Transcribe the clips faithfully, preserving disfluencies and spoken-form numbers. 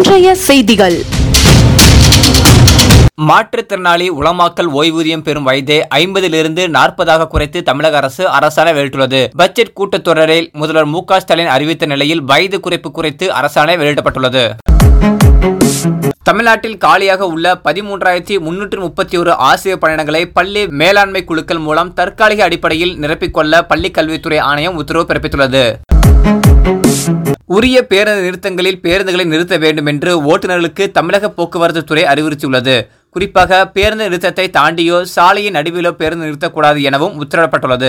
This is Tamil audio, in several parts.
இன்றைய செய்திகள். மாற்றுத்திறனாளி உலமாக்கல் ஓய்வூதியம் பெறும் வயதை ஐம்பதிலிருந்து நாற்பதாக குறைத்து தமிழக அரசு அரசாணை வெளியிட்டுள்ளது. பட்ஜெட் கூட்டத்தொடரில் முதல்வர் மு க ஸ்டாலின் அறிவித்த நிலையில் வயது குறைப்பு குறித்து அரசாணை வெளியிடப்பட்டுள்ளது. தமிழ்நாட்டில் காலியாக உள்ள பதிமூன்றாயிரத்தி முன்னூற்றி முப்பத்தி ஒரு ஆசிரியர் பணியிடங்களை பள்ளி மேலாண்மை குழுக்கள் மூலம் தற்காலிக அடிப்படையில் நிரப்பிக்கொள்ள பள்ளி கல்வித்துறை ஆணையம் உத்தரவு பிறப்பித்துள்ளது. உரிய பேருந்து நிறுத்தங்களில் பேருந்துகளை நிறுத்த வேண்டும் என்று ஓட்டுநர்களுக்கு தமிழக போக்குவரத்து துறை அறிவுறுத்தியுள்ளது. குறிப்பாக பேருந்து நிறுத்தத்தை தாண்டியோ சாலையின் நடுவிலோ பேருந்து நிறுத்தக்கூடாது எனவும் உத்தரவிடப்பட்டுள்ளது.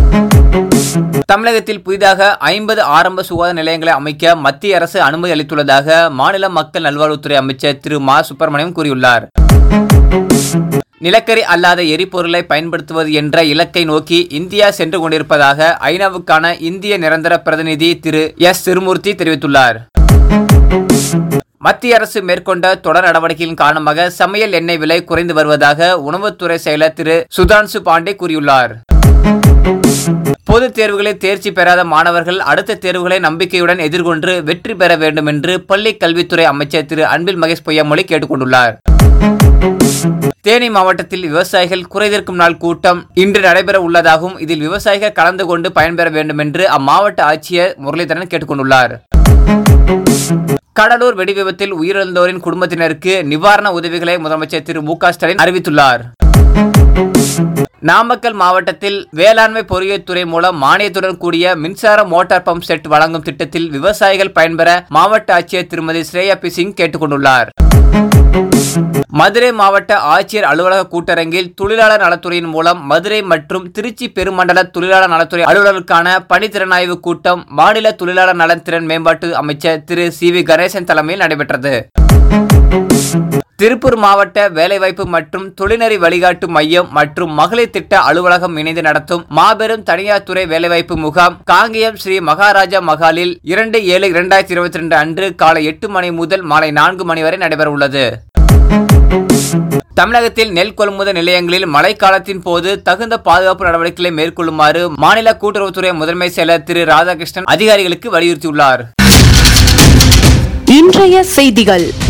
தமிழகத்தில் புதிதாக ஐம்பது ஆரம்ப சுகாதார நிலையங்களை அமைக்க மத்திய அரசு அனுமதி அளித்துள்ளதாக மாநில மக்கள் நல்வாழ்வுத்துறை அமைச்சர் திரு மா சுப்பிரமணியம் கூறியுள்ளார். நிலக்கரி அல்லாத எரிபொருளை பயன்படுத்துவது என்ற இலக்கை நோக்கி இந்தியா சென்று கொண்டிருப்பதாக ஐநாவுக்கான இந்திய நிரந்தர பிரதிநிதி திரு எஸ் திருமூர்த்தி தெரிவித்துள்ளார். மத்திய அரசு மேற்கொண்ட தொடர் நடவடிக்கையின் காரணமாக சமையல் எண்ணெய் விலை குறைந்து வருவதாக உணவுத்துறை செயலர் திரு சுதான்சு பாண்டே கூறியுள்ளார். பொதுத் தேர்வுகளில் தேர்ச்சி பெறாத மாணவர்கள் அடுத்த தேர்வுகளை நம்பிக்கையுடன் எதிர்கொண்டு வெற்றி பெற வேண்டும் என்று பள்ளி கல்வித்துறை அமைச்சர் திரு அன்பில் மகேஷ் பொய்யாமொழி கேட்டுக் கொண்டுள்ளார். தேனி மாவட்டத்தில் விவசாயிகள் குறைதீர்க்கும் நாள் கூட்டம் இன்று நடைபெற உள்ளதாகவும் இதில் விவசாயிகள் கலந்து கொண்டு பயன்பெற வேண்டும் என்று அம்மாவட்ட ஆட்சியர் முரளிதரன் கேட்டுக் கொண்டுள்ளார். கடலூர் வெடி விபத்தில் உயிரிழந்தோரின் குடும்பத்தினருக்கு நிவாரண உதவிகளை முதலமைச்சர் திரு மு க ஸ்டாலின் அறிவித்துள்ளார். நாமக்கல் மாவட்டத்தில் வேளாண்மை பொறியியல் துறை மூலம் மானியத்துடன் கூடிய மின்சார மோட்டார் பம்ப் செட் வழங்கும் திட்டத்தில் விவசாயிகள் பயன்பெற மாவட்ட ஆட்சியர் திருமதி ஸ்ரேயா பி சிங் கேட்டுக் கொண்டுள்ளார். மதுரை மாவட்ட ஆட்சியர் அலுவலக கூட்டரங்கில் தொழிலாளர் நலத்துறையின் மூலம் மதுரை மற்றும் திருச்சி பெருமண்டல தொழிலாளர் நலத்துறை அலுவலர்களுக்கான பணித்திறனாய்வு கூட்டம் மாநில தொழிலாளர் நலத்திறன் மேம்பாட்டு அமைச்சர் திரு சி வி கணேசன் தலைமையில் நடைபெற்றது. திருப்பூர் மாவட்ட வேலைவாய்ப்பு மற்றும் தொழில்நெறி வழிகாட்டு மையம் மற்றும் மகளிர் திட்ட அலுவலகம் இணைந்து நடத்தும் மாபெரும் தனியார் துறை வேலைவாய்ப்பு முகாம் காங்கேயம் ஸ்ரீ மகாராஜா மகாலில் இரண்டு ஏழு இரண்டாயிரத்தி இருபத்தி ரெண்டு அன்று காலை எட்டு மணி முதல் மாலை நான்கு மணி வரை நடைபெற உள்ளது. தமிழகத்தில் நெல் கொள்முதல் நிலையங்களில் மழைக்காலத்தின் போது தகுந்த பாதுகாப்பு நடவடிக்கைகளை மேற்கொள்ளுமாறு மாநில கூட்டுறவுத்துறை முதன்மை செயலர் திரு ராதாகிருஷ்ணன் அதிகாரிகளுக்கு வலியுறுத்தியுள்ளார். இன்றைய செய்திகள்.